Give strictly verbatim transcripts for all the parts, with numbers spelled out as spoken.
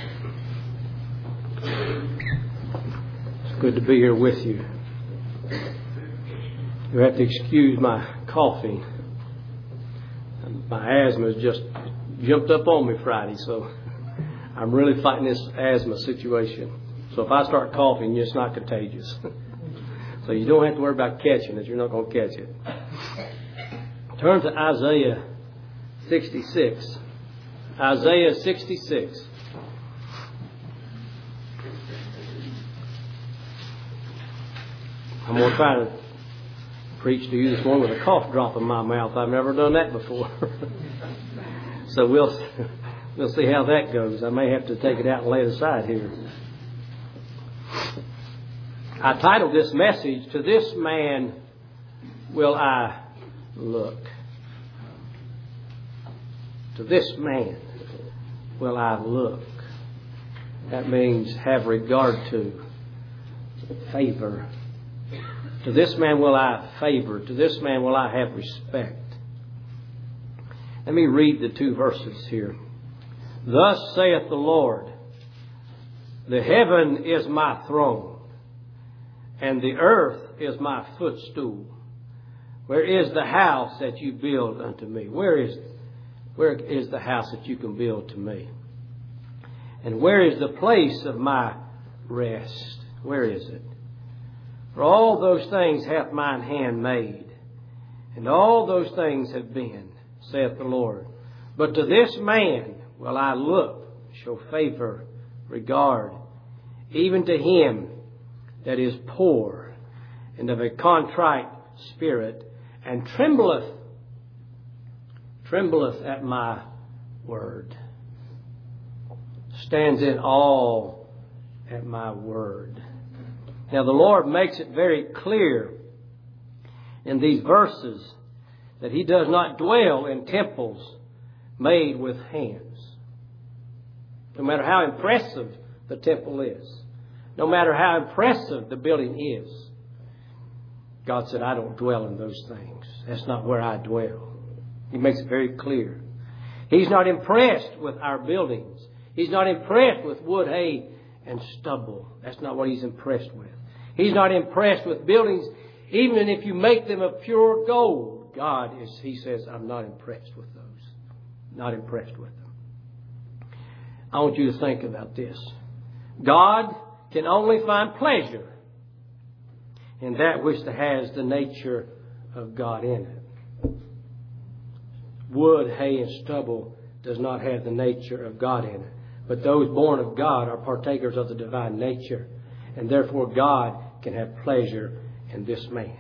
It's good to be here with you. You have to excuse my coughing. My asthma has just jumped up on me Friday, so I'm really fighting this asthma situation. So if I start coughing, it's not contagious. So you don't have to worry about catching it. You're not going to catch it. Turn to Isaiah sixty-six. Isaiah sixty-six. I'm going to try to preach to you this morning with a cough drop in my mouth. I've never done that before. So we'll we'll see how that goes. I may have to take it out and lay it aside here. I titled this message, "To This Man Will I Look." To this man will I look. That means have regard to, favor. To this man will I favor. To this man will I have respect. Let me read the two verses here. Thus saith the Lord, the heaven is my throne, and the earth is my footstool. Where is the house that you build unto me? Where is, where is the house that you can build to me? And where is the place of my rest? Where is it? For all those things hath mine hand made, and all those things have been, saith the Lord. But to this man will I look, show favor, regard, even to him that is poor and of a contrite spirit, and trembleth, trembleth at my word. Stands in awe at my word. Now the Lord makes it very clear in these verses that He does not dwell in temples made with hands. No matter how impressive the temple is, no matter how impressive the building is, God said, I don't dwell in those things. That's not where I dwell. He makes it very clear. He's not impressed with our buildings. He's not impressed with wood, hay, and stubble. That's not what He's impressed with. He's not impressed with buildings, even if you make them of pure gold. God is, He says, I'm not impressed with those. Not impressed with them. I want you to think about this. God can only find pleasure in that which has the nature of God in it. Wood, hay, and stubble does not have the nature of God in it. But those born of God are partakers of the divine nature. And therefore God can have pleasure in this man.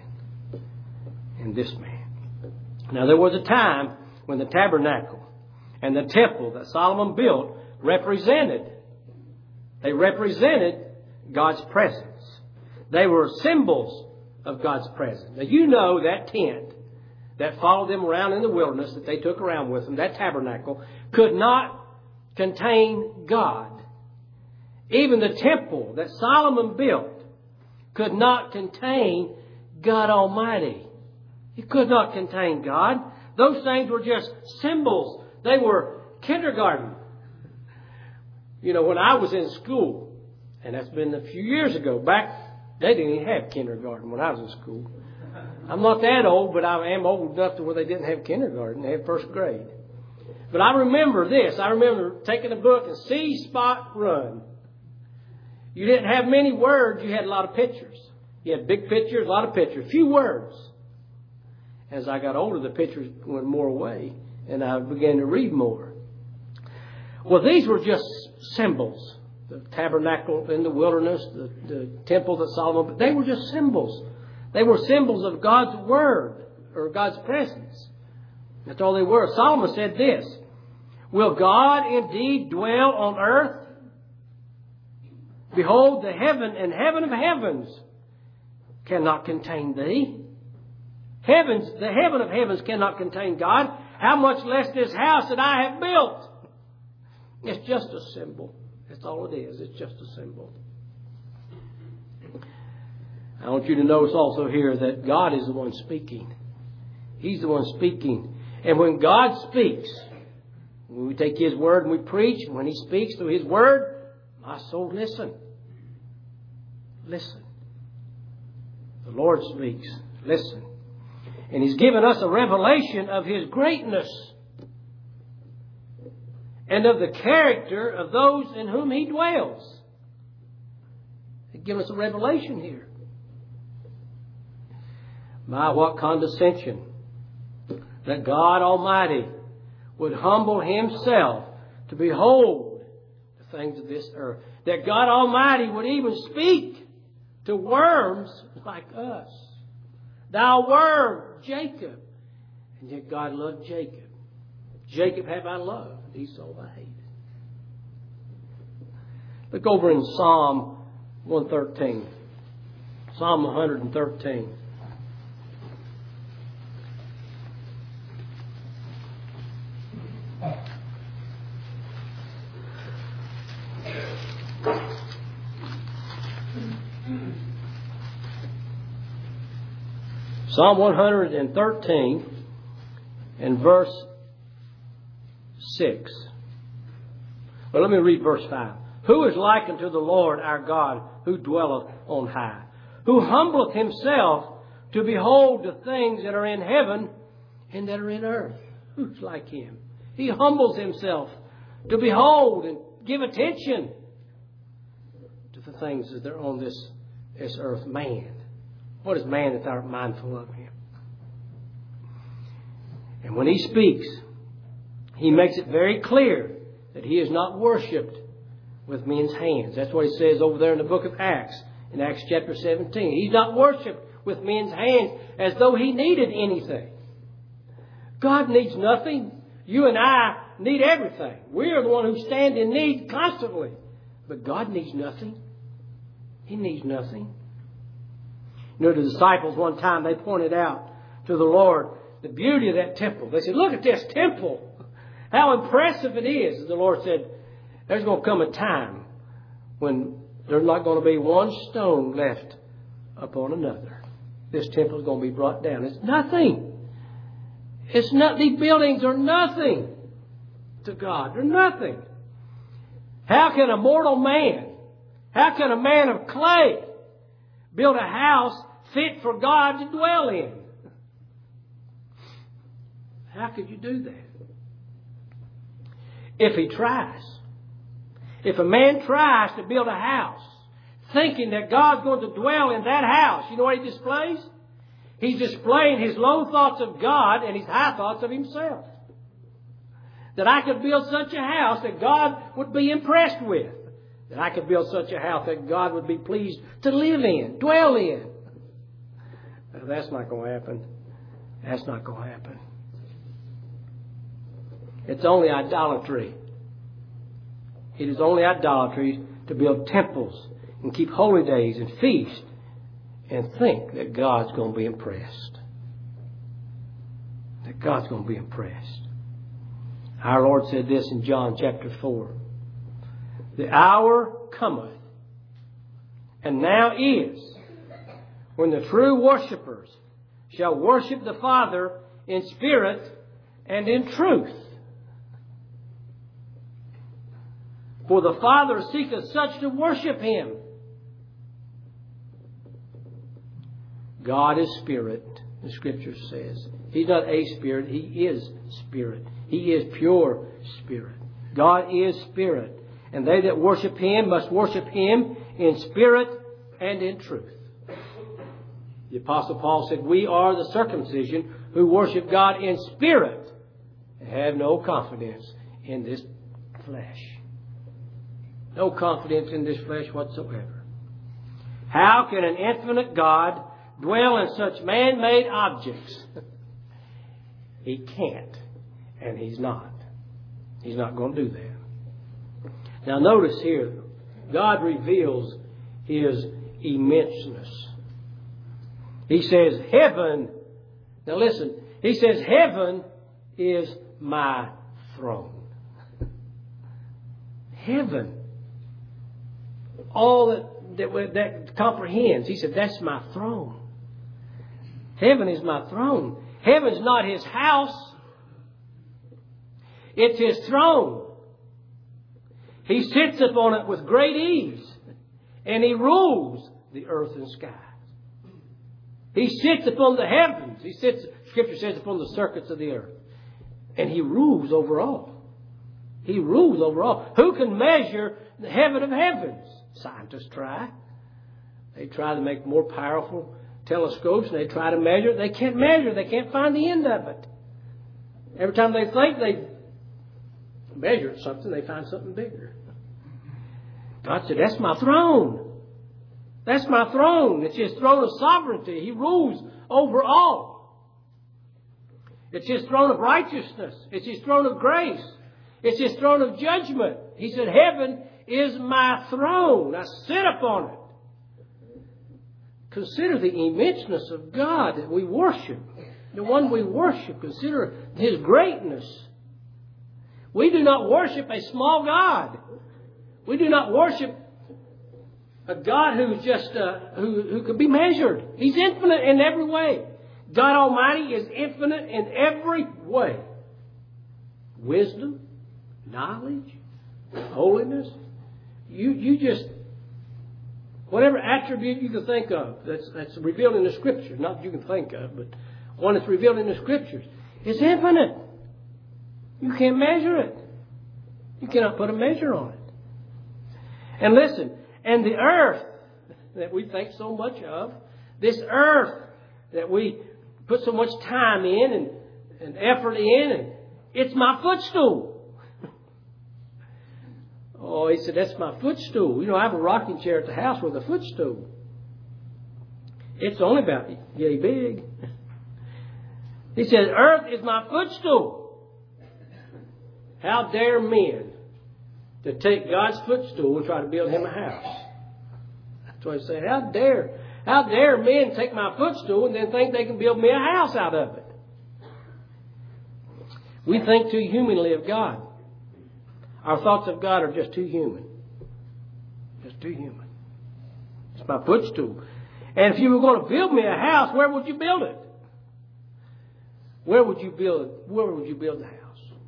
In this man. Now there was a time when the tabernacle and the temple that Solomon built represented. They represented God's presence. They were symbols of God's presence. Now you know that tent that followed them around in the wilderness that they took around with them, that tabernacle, could not contain God. Even the temple that Solomon built could not contain God Almighty. It could not contain God. Those things were just symbols. They were kindergarten. You know, when I was in school, and that's been a few years ago, back, they didn't even have kindergarten when I was in school. I'm not that old, but I am old enough to where they didn't have kindergarten. They had first grade. But I remember this. I remember taking a book and see Spot Run. You didn't have many words. You had a lot of pictures. You had big pictures, a lot of pictures, few words. As I got older, the pictures went more away, and I began to read more. Well, these were just symbols. The tabernacle in the wilderness, the, the temple that Solomon, they were just symbols. They were symbols of God's word or God's presence. That's all they were. Solomon said this, will God indeed dwell on earth? Behold, the heaven and heaven of heavens cannot contain thee. Heavens, the heaven of heavens cannot contain God. How much less this house that I have built? It's just a symbol. That's all it is. It's just a symbol. I want you to notice also here that God is the one speaking. He's the one speaking. And when God speaks, When we take His Word and we preach, and when He speaks through His Word, my soul, listen. Listen. The Lord speaks. Listen. And He's given us a revelation of His greatness and of the character of those in whom He dwells. He's given us a revelation here. My, what condescension that God Almighty would humble Himself to behold the things of this earth. That God Almighty would even speak to worms like us. Thou worm, Jacob. And yet God loved Jacob. Jacob have I loved, Esau I hated. Look over in Psalm one thirteen. Psalm one thirteen. Psalm one thirteen and verse six. Well, let me read verse five. Who is like unto the Lord our God, who dwelleth on high, who humbleth Himself to behold the things that are in heaven and that are in earth? Who's like Him? He humbles Himself to behold and give attention to the things that are on this, this earth. Man. What is man that thou art mindful of him? And when He speaks, He makes it very clear that He is not worshipped with men's hands. That's what He says over there in the book of Acts, in Acts chapter seventeen. He's not worshipped with men's hands as though He needed anything. God needs nothing. You and I need everything. We are the one who stand in need constantly. But God needs nothing. He needs nothing. You know, the disciples one time, they pointed out to the Lord the beauty of that temple. They said, look at this temple. How impressive it is. And the Lord said, there's going to come a time when there's not going to be one stone left upon another. This temple is going to be brought down. It's nothing. It's not, these buildings are nothing to God. They're nothing. How can a mortal man, how can a man of clay build a house fit for God to dwell in? How could you do that? If he tries. If a man tries to build a house thinking that God's going to dwell in that house, you know what he displays? He's displaying his low thoughts of God and his high thoughts of himself. That I could build such a house that God would be impressed with. That I could build such a house that God would be pleased to live in, dwell in. Now, that's not going to happen. That's not going to happen. It's only idolatry. It is only idolatry to build temples and keep holy days and feast and think that God's going to be impressed. That God's going to be impressed. Our Lord said this in John chapter four. The hour cometh, and now is, when the true worshipers shall worship the Father in spirit and in truth. For the Father seeketh such to worship Him. God is spirit, the Scripture says. He's not a spirit, He is spirit. He is pure spirit. God is spirit. And they that worship Him must worship Him in spirit and in truth. The Apostle Paul said, we are the circumcision who worship God in spirit and have no confidence in this flesh. No confidence in this flesh whatsoever. How can an infinite God dwell in such man-made objects? He can't. And He's not. He's not going to do that. Now notice here, God reveals His immenseness. He says, heaven, now listen, He says, heaven is my throne. Heaven. All that, that, that comprehends. He said, that's my throne. Heaven is my throne. Heaven's not His house. It's His throne. He sits upon it with great ease. And He rules the earth and skies. He sits upon the heavens. He sits, Scripture says, upon the circuits of the earth. And He rules over all. He rules over all. Who can measure the heaven of heavens? Scientists try. They try to make more powerful telescopes and they try to measure it. They can't measure. They can't find the end of it. Every time they think they measure something, they find something bigger. God said, that's my throne. That's my throne. It's His throne of sovereignty. He rules over all. It's His throne of righteousness. It's His throne of grace. It's His throne of judgment. He said, heaven is my throne. I sit upon it. Consider the immenseness of God that we worship. The one we worship. Consider His greatness. We do not worship a small God. We do not worship a God who's just uh, who, who can be measured. He's infinite in every way. God Almighty is infinite in every way. Wisdom, knowledge, holiness. You you just whatever attribute you can think of that's that's revealed in the Scriptures, not that you can think of, but one that's revealed in the Scriptures, is infinite. You can't measure it. You cannot put a measure on it. And listen, and the earth that we think so much of, this earth that we put so much time in and, and effort in, and it's my footstool. Oh, he said, that's my footstool. You know, I have a rocking chair at the house with a footstool. It's only about yay big. He said, earth is my footstool. How dare men to take God's footstool and try to build Him a house? That's what he said. How dare, how dare men take my footstool and then think they can build me a house out of it? We think too humanly of God. Our thoughts of God are just too human. Just too human. It's my footstool. And if you were going to build me a house, where would you build it? Where would you build it? Where would you build the house?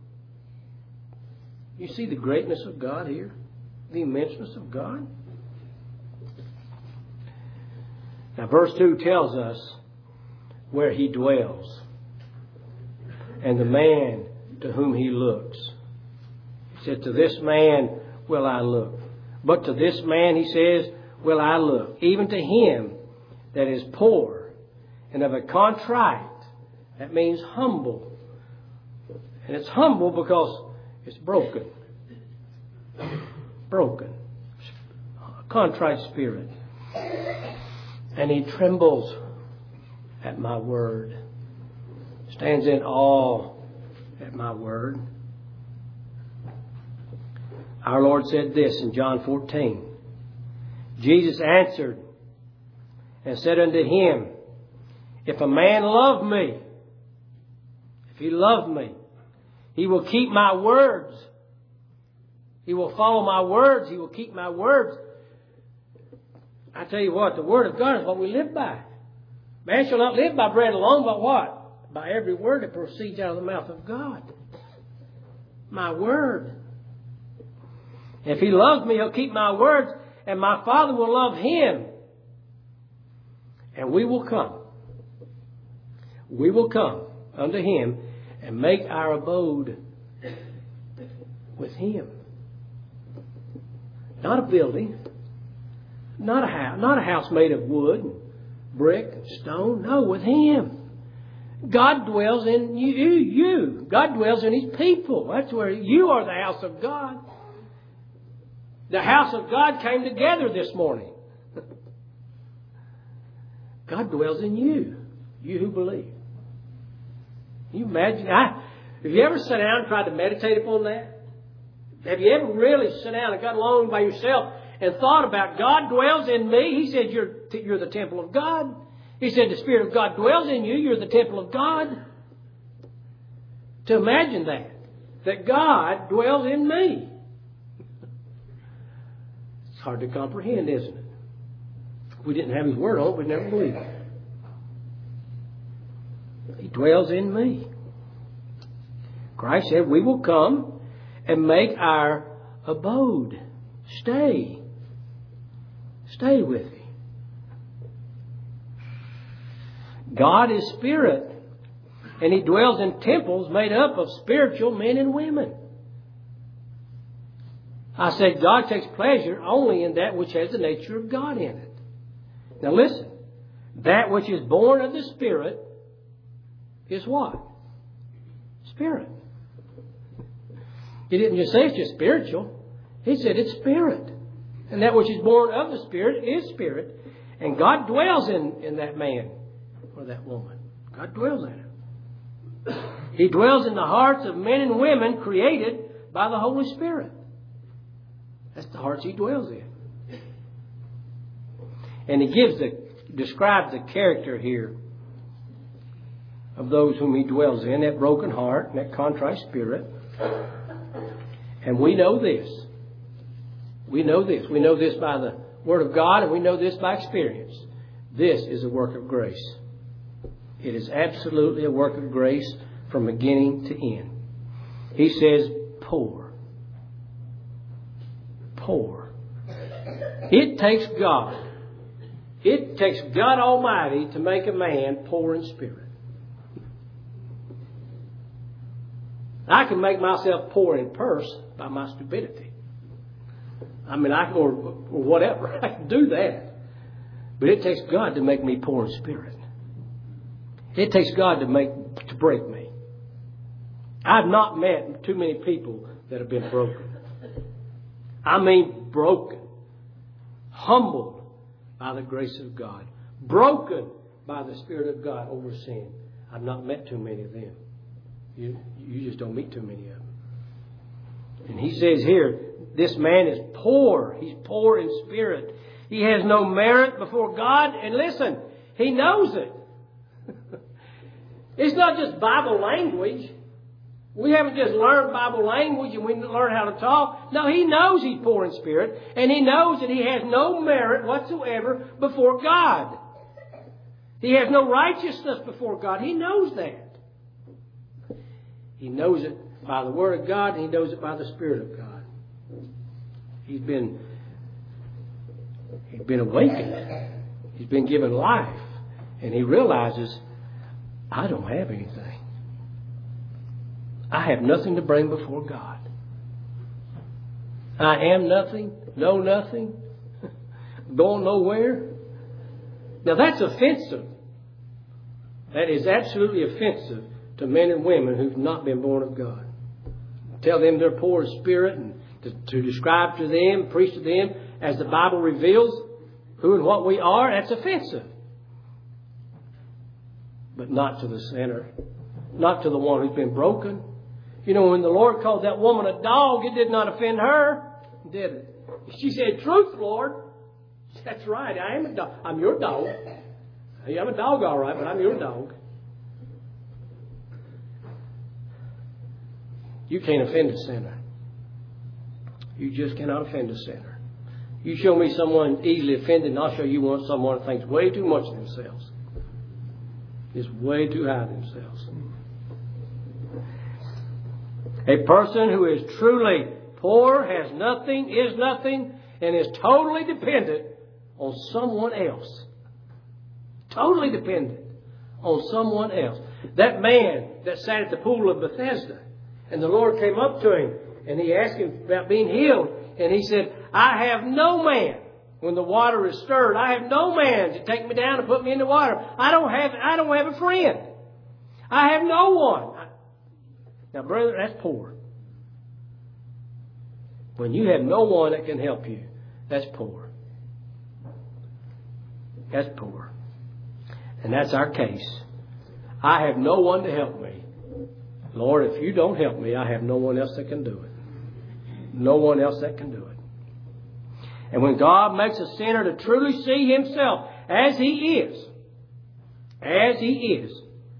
You see the greatness of God here? The immenseness of God? Now verse two tells us where He dwells and the man to whom He looks. He said, to this man will I look. But to this man, He says, will I look. Even to him that is poor and of a contrite. That means humble. And it's humble because it's broken. Broken. A contrite spirit. And he trembles at my word. Stands in awe at my word. Our Lord said this in John fourteen. Jesus answered and said unto him, if a man love me, if he love me, he will keep my words. He will follow my words. He will keep my words. I tell you what, the Word of God is what we live by. Man shall not live by bread alone, but what? By every word that proceeds out of the mouth of God. My Word. If he loves me, he'll keep my words, and my Father will love him. And we will come. We will come unto him and make our abode with him. Not a building. Not a house. Not a house made of wood, and brick, and stone. No, with him. God dwells in you. You. God dwells in his people. That's where you are the house of God. The house of God came together this morning. God dwells in you. You who believe. Can you imagine? I, have you ever sat down and tried to meditate upon that? Have you ever really sat down and got alone by yourself and thought about God dwells in me? He said you're, you're the temple of God. He said the Spirit of God dwells in you. You're the temple of God. To imagine that. That God dwells in me. It's hard to comprehend, isn't it? If we didn't have his word on it, we'd never believe it. He dwells in me. Christ said, we will come and make our abode. Stay. Stay with me. God is spirit, and He dwells in temples made up of spiritual men and women. I said God takes pleasure only in that which has the nature of God in it. Now listen, that which is born of the Spirit is what? Spirit. He didn't just say it's just spiritual. He said it's spirit. And that which is born of the Spirit is spirit. And God dwells in, in that man or that woman. God dwells in him. He dwells in the hearts of men and women created by the Holy Spirit. That's the hearts He dwells in. And He gives the, describes the character here of those whom He dwells in, that broken heart and that contrite spirit. And we know this. We know this. We know this by the Word of God, and we know this by experience. This is a work of grace. It is absolutely a work of grace from beginning to end. He says, poor. Poor. It takes God. It takes God Almighty to make a man poor in spirit. I can make myself poor in purse by my stupidity. I mean, I can, or, or whatever. I can do that. But it takes God to make me poor in spirit. It takes God to make, to break me. I've not met too many people that have been broken. I mean broken. Humbled by the grace of God. Broken by the Spirit of God over sin. I've not met too many of them. You, you just don't meet too many of them. And he says here, this man is poor. He's poor in spirit. He has no merit before God. And listen, he knows it. It's not just Bible language. We haven't just learned Bible language and we learn how to talk. No, he knows he's poor in spirit. And he knows that he has no merit whatsoever before God. He has no righteousness before God. He knows that. He knows it by the Word of God, and he knows it by the Spirit of God. He's been, he's been awakened. He's been given life. And he realizes, I don't have anything. I have nothing to bring before God. I am nothing, know nothing, going nowhere. Now that's offensive. That is absolutely offensive to men and women who've not been born of God. Tell them they're poor in spirit and to, to describe to them, preach to them as the Bible reveals who and what we are, that's offensive. But not to the sinner. Not to the one who's been broken. You know, when the Lord called that woman a dog, it did not offend her, did it? She said, truth, Lord. That's right, I am a dog. I'm your dog. I'm a dog, all right, but I'm your dog. You can't offend a sinner. You just cannot offend a sinner. You show me someone easily offended, and I'll show you one someone that thinks way too much of themselves. Is way too high of themselves. A person who is truly poor, has nothing, is nothing, and is totally dependent on someone else. Totally dependent on someone else. That man that sat at the pool of Bethesda, and the Lord came up to him and he asked him about being healed. And he said, I have no man. When the water is stirred, I have no man to take me down and put me in the water. I don't have, I don't have a friend. I have no one. Now, brother, that's poor. When you have no one that can help you, that's poor. That's poor. And that's our case. I have no one to help me. Lord, if you don't help me, I have no one else that can do it. No one else that can do it. And when God makes a sinner to truly see himself as he is, as he is,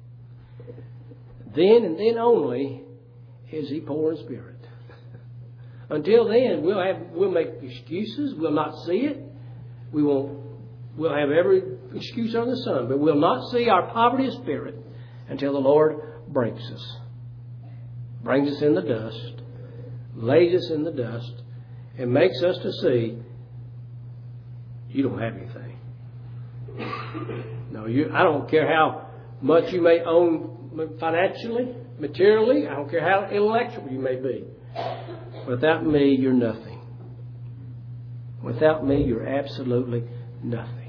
then and then only is he poor in spirit. Until then, we'll have we'll make excuses. We'll not see it. We won't. We'll have every excuse under the sun, but we'll not see our poverty of spirit until the Lord breaks us. brings us in the dust, lays us in the dust, and makes us to see you don't have anything. No, you. I don't care how much you may own financially, materially. I don't care how intellectual you may be. Without me, you're nothing. Without me, you're absolutely nothing.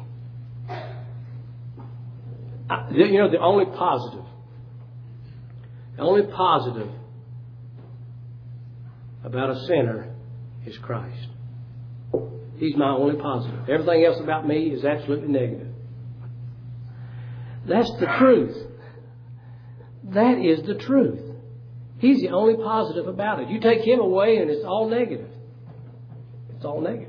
I, you know, the only positive, the only positive about a sinner is Christ. He's my only positive. Everything else about me is absolutely negative. That's the truth. That is the truth. He's the only positive about it. You take Him away and it's all negative. It's all negative.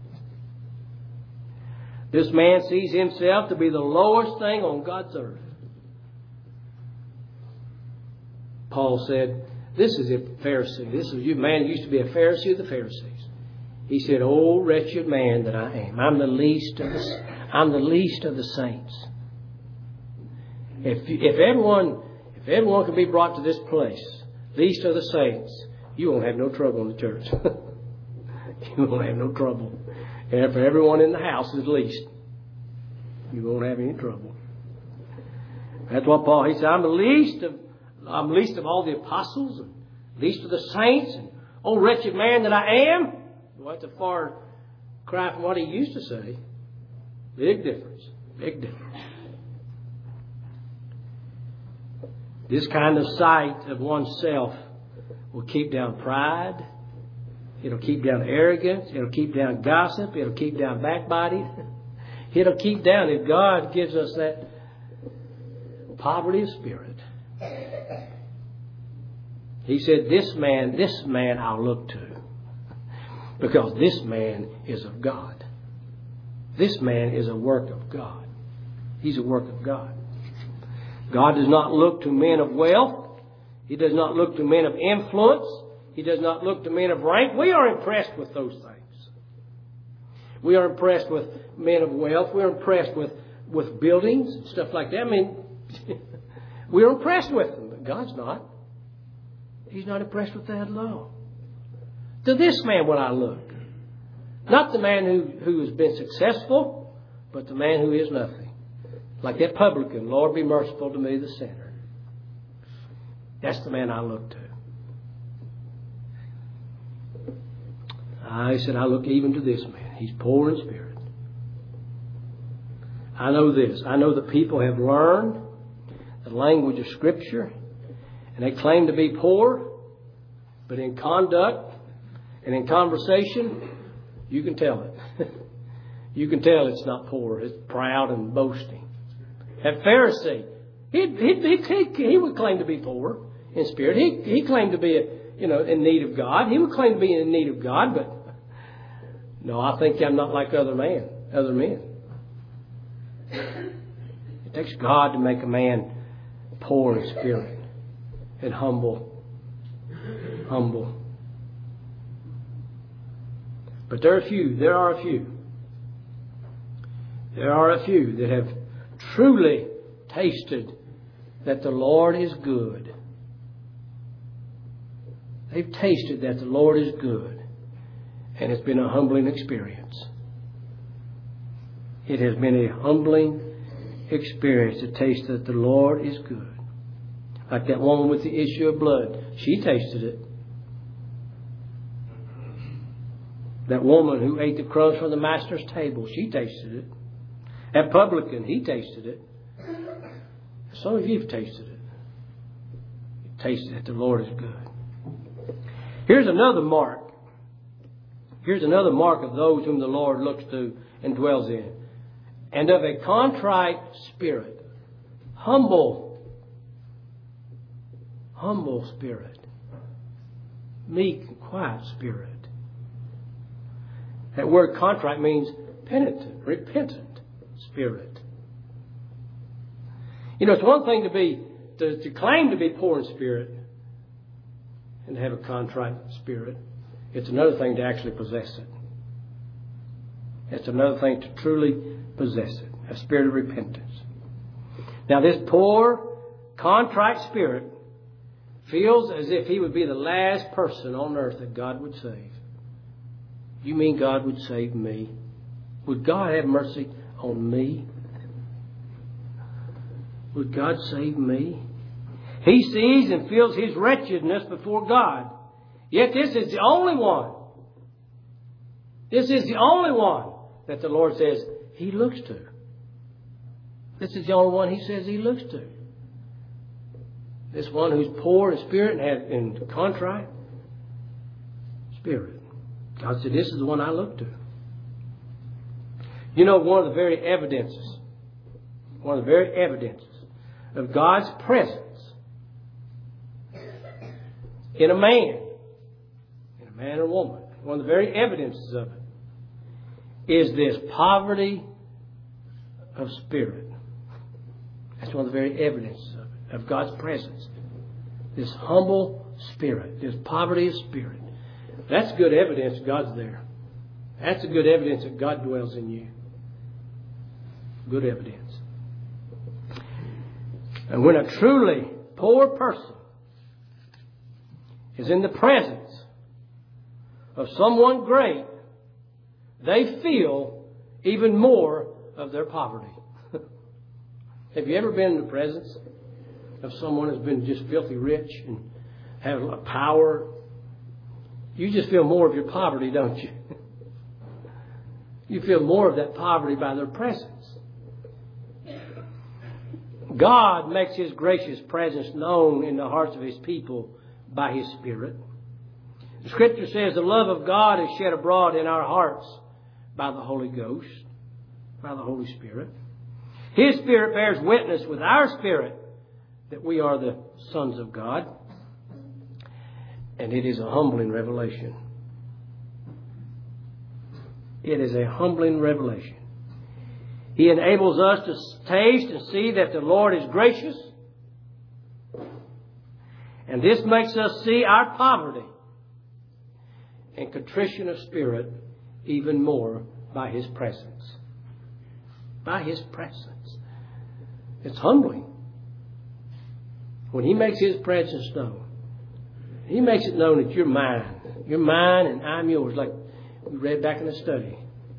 This man sees himself to be the lowest thing on God's earth. Paul said, this is a Pharisee. This is you man used to be a Pharisee of the Pharisees. He said, "Oh, wretched man that I am. I'm the least of the, I'm the least of the saints." If if everyone if everyone can be brought to this place, least of the saints, you won't have no trouble in the church. You won't have no trouble. And if everyone in the house is least, you won't have any trouble. That's what Paul, he said, I'm the least of I'm least of all the apostles, and least of the saints, and oh, wretched man that I am. Well, that's a far cry from what he used to say. Big difference. Big difference. This kind of sight of oneself will keep down pride. It'll keep down arrogance. It'll keep down gossip. It'll keep down backbiting. It'll keep down if God gives us that poverty of spirit. He said, this man, this man I'll look to. Because this man is of God. This man is a work of God. He's a work of God. God does not look to men of wealth. He does not look to men of influence. He does not look to men of rank. We are impressed with those things. We are impressed with men of wealth. We're impressed with, with buildings and stuff like that. I mean, we're impressed with them, but God's not. He's not impressed with that at all. To this man will I look. Not the man who, who has been successful, but the man who is nothing. Like that publican, Lord, be merciful to me, the sinner. That's the man I look to. I said, I look even to this man. He's poor in spirit. I know this. I know that people have learned the language of Scripture, and they claim to be poor, but in conduct and in conversation, you can tell it. You can tell it's not poor. It's proud and boasting. That Pharisee, he he he, he would claim to be poor in spirit. He he claimed to be a, you know in need of God. He would claim to be in need of God, but no, I think I'm not like other man, other men. It takes God to make a man poor in spirit and humble, humble. But there are a few. There are a few. There are a few that have truly tasted that the Lord is good. They've tasted that the Lord is good. And it's been a humbling experience. It has been a humbling experience to taste that the Lord is good. Like that woman with the issue of blood. She tasted it. That woman who ate the crumbs from the master's table, she tasted it. That publican, he tasted it. Some of you have tasted it. You tasted that the Lord is good. Here's another mark. Here's another mark of those whom the Lord looks to and dwells in. And of a contrite spirit. Humble. Humble spirit. Meek and quiet spirit. That word contrite means penitent, repentant spirit. You know, it's one thing to be to, to claim to be poor in spirit and to have a contrite spirit. It's another thing to actually possess it. It's another thing to truly possess it. A spirit of repentance. Now, this poor, contrite spirit feels as if he would be the last person on earth that God would save. You mean God would save me? Would God have mercy on me? Would God save me? He sees and feels his wretchedness before God. Yet this is the only one. This is the only one that the Lord says he looks to. This is the only one he says he looks to. This one who's poor in spirit and has in contrite spirit. God said, this is the one I look to. You know, one of the very evidences, one of the very evidences of God's presence in a man, in a man or woman, one of the very evidences of it is this poverty of spirit. That's one of the very evidences of it, of God's presence. This humble spirit, this poverty of spirit. That's good evidence God's there. That's a good evidence that God dwells in you. Good evidence. And when a truly poor person is in the presence of someone great, they feel even more of their poverty. Have you ever been in the presence of someone who's been just filthy rich and have a power? You just feel more of your poverty, don't you? You feel more of that poverty by their presence. God makes His gracious presence known in the hearts of His people by His Spirit. The Scripture says the love of God is shed abroad in our hearts by the Holy Ghost, by the Holy Spirit. His Spirit bears witness with our spirit that we are the sons of God. And it is a humbling revelation. It is a humbling revelation. He enables us to taste and see that the Lord is gracious. And this makes us see our poverty and contrition of spirit even more by His presence. By His presence. It's humbling. When He makes His presence known, He makes it known that you're mine. You're mine and I'm yours, like we read back in the study.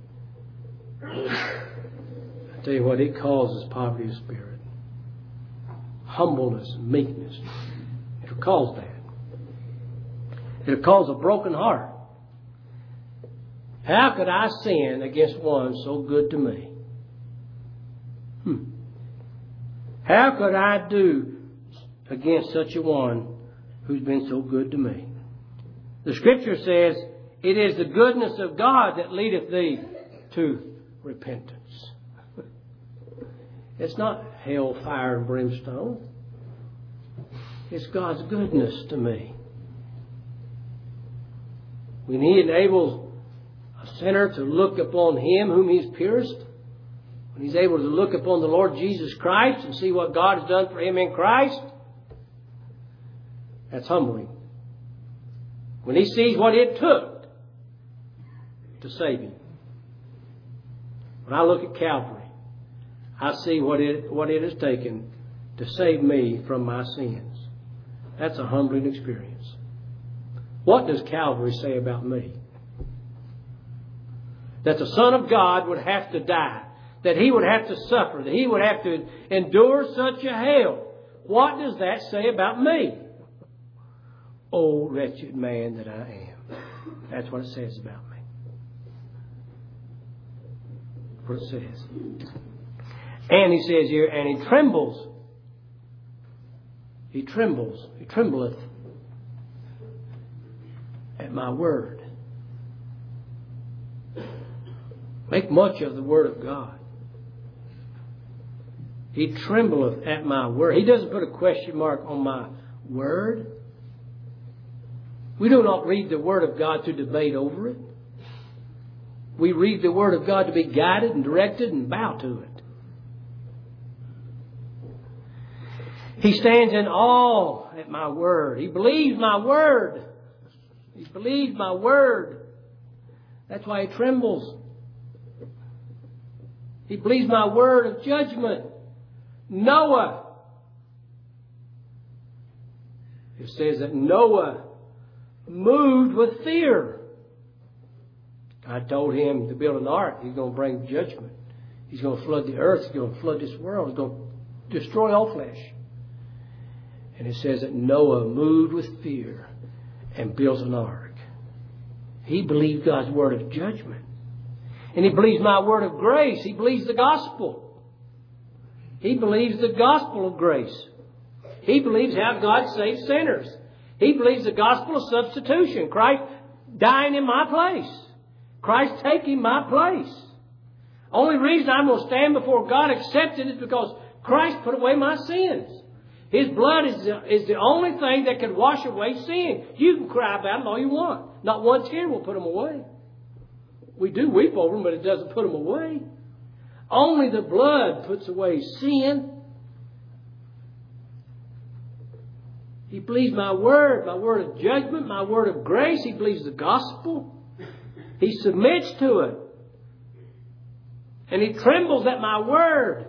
I tell you what, it causes poverty of spirit. Humbleness, meekness. It'll cause that. It'll cause a broken heart. How could I sin against one so good to me? Hmm. How could I do against such a one who's been so good to me? The Scripture says, it is the goodness of God that leadeth thee to repentance. It's not hell, fire, and brimstone. It's God's goodness to me. When He enables a sinner to look upon Him whom He's pierced, when he's able to look upon the Lord Jesus Christ and see what God has done for him in Christ, that's humbling. When he sees what it took to save him. When I look at Calvary, I see what it, what it has taken to save me from my sins. That's a humbling experience. What does Calvary say about me? That the Son of God would have to die. That He would have to suffer. That He would have to endure such a hell. What does that say about me? Oh, wretched man that I am. That's what it says about me. What it says. And He says here, and He trembles. He trembles. He trembleth at my word. Make much of the word of God. He trembleth at my word. He doesn't put a question mark on my word. We do not read the Word of God to debate over it. We read the Word of God to be guided and directed and bow to it. He stands in awe at my word. He believes my word. He believes my word. That's why he trembles. He believes my word of judgment. Noah It says that Noah moved with fear. God told him to build an ark. He's going to bring judgment. He's going to flood the earth. He's going to flood this world. He's going to destroy all flesh. And it says that Noah moved with fear and built an ark. He believed God's word of judgment. And he believes my word of grace. He believes the gospel. He believes the gospel of grace. He believes how God saves sinners. He believes the gospel of substitution. Christ dying in my place. Christ taking my place. Only reason I'm going to stand before God accepted is because Christ put away my sins. His blood is the, is the only thing that can wash away sin. You can cry about them all you want. Not one tear will put them away. We do weep over them, but it doesn't put them away. Only the blood puts away sin. He believes my word, my word of judgment, my word of grace. He believes the gospel. He submits to it. And he trembles at my word.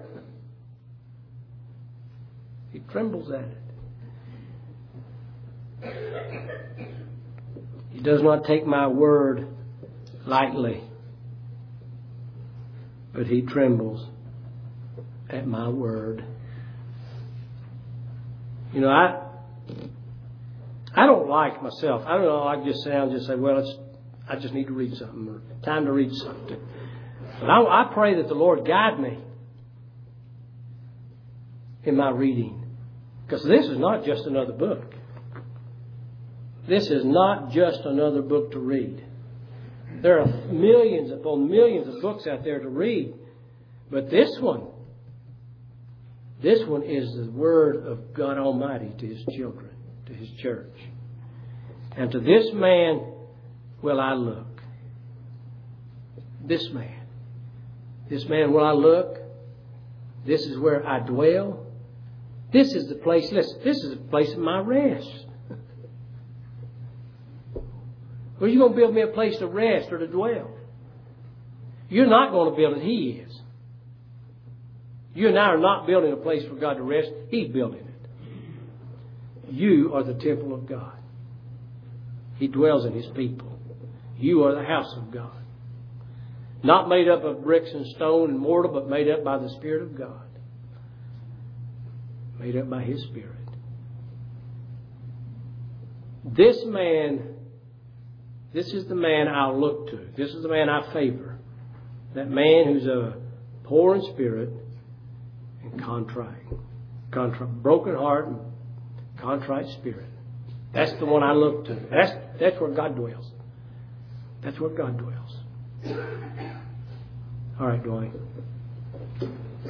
He trembles at it. He does not take my word lightly. But he trembles at my word. You know, I I don't like myself. I don't know, I just say, I'll just say, well, it's, I just need to read something, or time to read something. But I, I pray that the Lord guide me in my reading. Because this is not just another book. This is not just another book to read. There are millions upon millions of books out there to read. But this one, this one is the word of God Almighty to His children, to His church. And to this man will I look. This man. This man will I look. This is where I dwell. This is the place, listen, this is the place of my rest. Well, you're going to build me a place to rest or to dwell. You're not going to build it. He is. You and I are not building a place for God to rest. He's building it. You are the temple of God. He dwells in His people. You are the house of God. Not made up of bricks and stone and mortar, but made up by the Spirit of God. Made up by His Spirit. This man, this is the man I'll look to. This is the man I favor. That man who's a poor in spirit and contrite. Contrite, broken heart and contrite spirit. That's the one I look to. That's, that's where God dwells. That's where God dwells. All right, Dwayne.